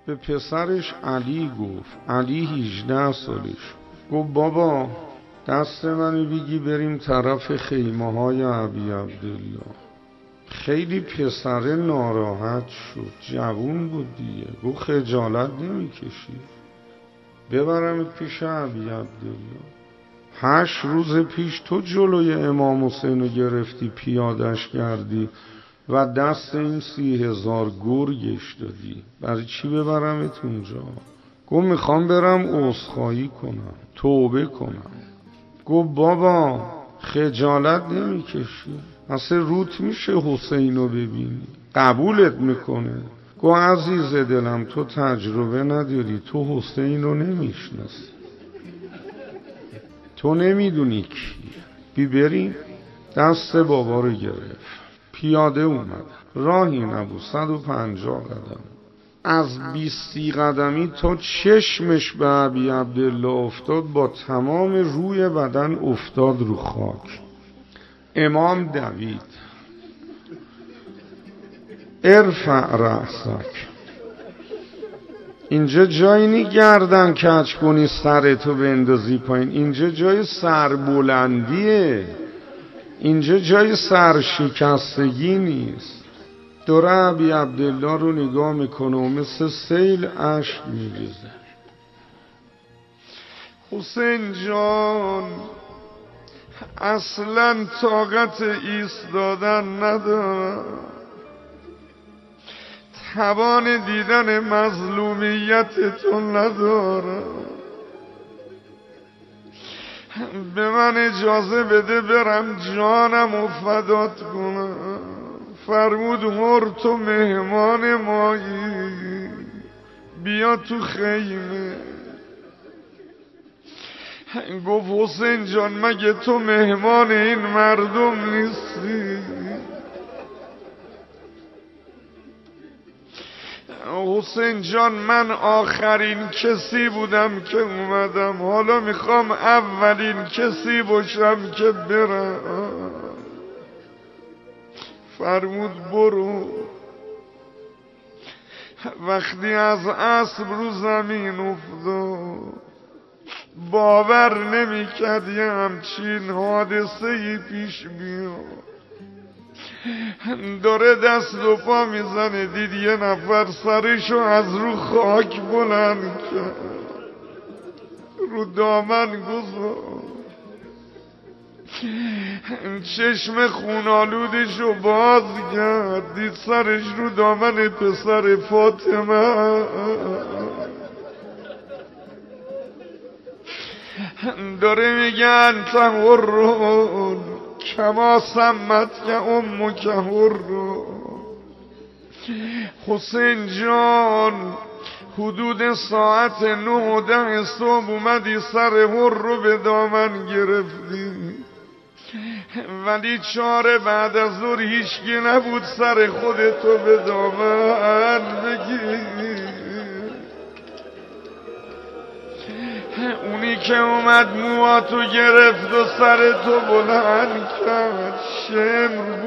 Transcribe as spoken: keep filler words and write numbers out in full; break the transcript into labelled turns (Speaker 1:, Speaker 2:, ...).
Speaker 1: به پسرش علی گفت، علی هجده سالش، گفت بابا دست منو بگی بریم طرف خیمه های ابی عبدالله. خیلی پسر ناراحت شد، جوون بود دیگه. گفت خجالت نمیکشی ببرم پیش ابی عبدالله؟ هشت روز پیش تو جلوی امام حسین رو گرفتی پیادش کردی و دست این سی هزار گرگش دادی، برای چی ببرمت اونجا؟ گفت میخوام برم عذرخواهی کنم، توبه کنم. گفت بابا خجالت نمیکشی؟ اصلا روت میشه حسین رو ببینی؟ قبولت میکنه؟ گفت عزیز دلم تو تجربه نداری، تو حسین رو نمیشناسی، تو نمیدونی کیه. بی بریم. دست بابا رو گرفت، پیاده اومد، راهی نبود، صد و پنجاه قدم. از بیستی قدمی تا چشمش به ابی عبدالله افتاد با تمام روی بدن افتاد رو خاک. امام دوید، ارفع رأسک، اینجا جایی نی گردن کج کنی سرتو بندازی پایین، اینجا جای سربلندیه، اینجا جای سرشکستگی نیست. داره ابی عبدالله رو نگاه میکنه و مثل سیل اشک میریزه. حسین جان اصلا طاقت ایستادن ندارم، توان دیدن مظلومیت تو ندارم، به من اجازه بده برم جانم و فدات کنم. فرمود هر تو مهمان مایی، بیا تو خیمه. گفت حسین جان مگه تو مهمان این مردم نیستی؟ حسین جان من آخرین کسی بودم که اومدم، حالا میخوام اولین کسی باشم که برم. فرمود برو. وقتی از اسب رو زمین افتاد باور نمی‌کرد یه همچین حادثه‌ای پیش بیاد. داره دست و پا میزنه، دید یه نفر سرشو از رو خاک بلند کرد، رو دامن گذاشت، چشم خونالودشو باز کرد، دید سرش رو دامن پسر فاطمه. داره میگن تهرون کما سمت که ام که هرون. حسین جان حدود ساعت نه و ده صبح اومدی سر هر رو به دامن گرفتی، ولی چاره بعد از ظهر هیچکی نبود سر خودتو به دامن بگیر. اونی که اومد مواتو گرفت و سرتو بلند کرد شمر